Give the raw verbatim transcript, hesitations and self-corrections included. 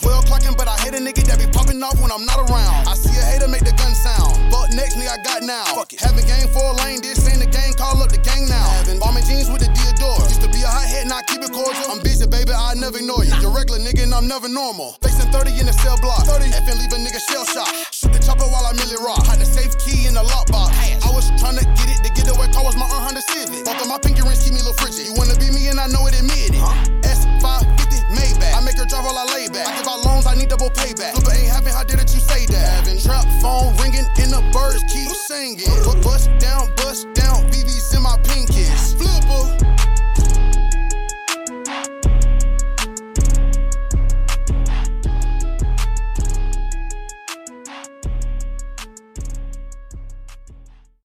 twelve clocking, but I hate a nigga that be popping off when I'm not around. I see a hater make the gun sound. But next nigga I got now. Fuck it. Having game for a lane, this ain't the gang, call up the gang now. Bombing jeans with the Diodora. Used to be a hot head, now I keep it cordial. I'm busy, baby, I never ignore you. You're regular nigga and I'm never normal. Facing thirty in the cell block. thirty F and leave a nigga shell shock. Shoot the chopper while I milli rock. Had the safe key in the lockbox. I was tryna get it to get away, car was my one hundred